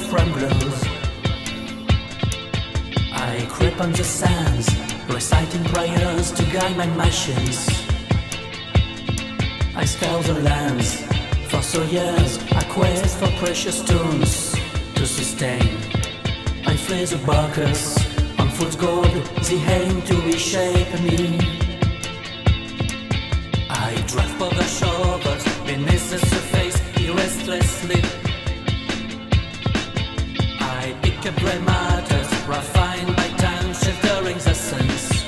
from blues. I creep on the sands, reciting prayers to guide my machines. I scour the lands, for so years I quest for precious stones to sustain. I flee the barkers, on fool's gold, the aim to reshape me. I drive for the shore, but beneath the surface, he restlessly. I pick up gray matters, refined by time, sheltering the sense.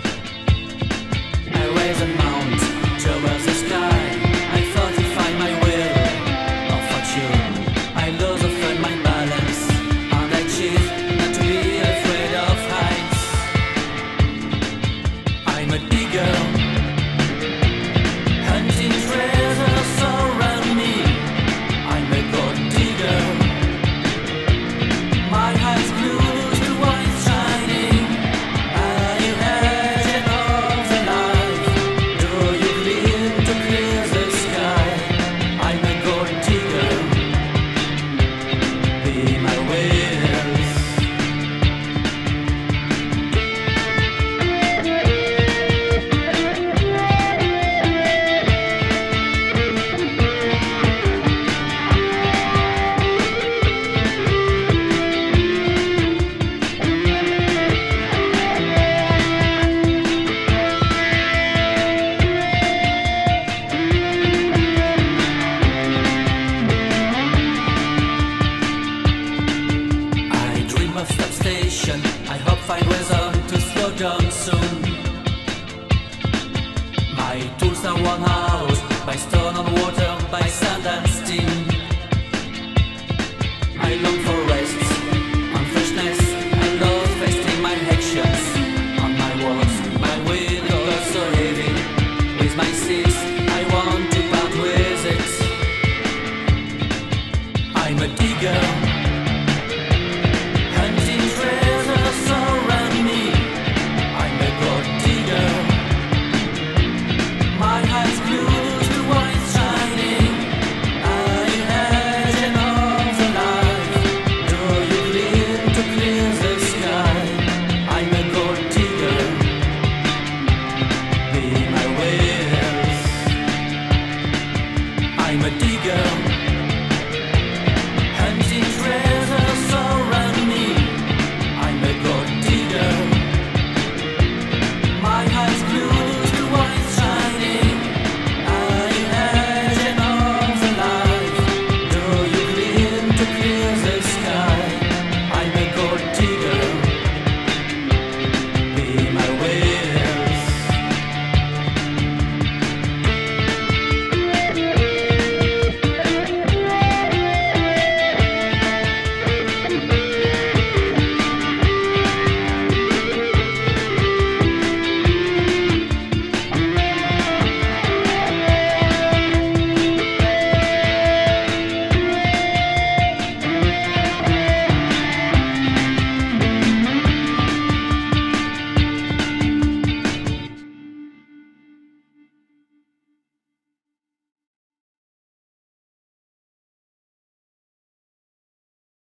I raise a mount towards the sky. I fortify my will of fortune. I lose often my balance, and I choose not to be afraid of heights. I'm a digger, hunting treasures around me. I'm a gold digger. My eyes glued to what's shining. Are you edging of the light? Do you gleam to clear the sky? I'm a gold digger. Be my witness. I dream of substation. I hope find ways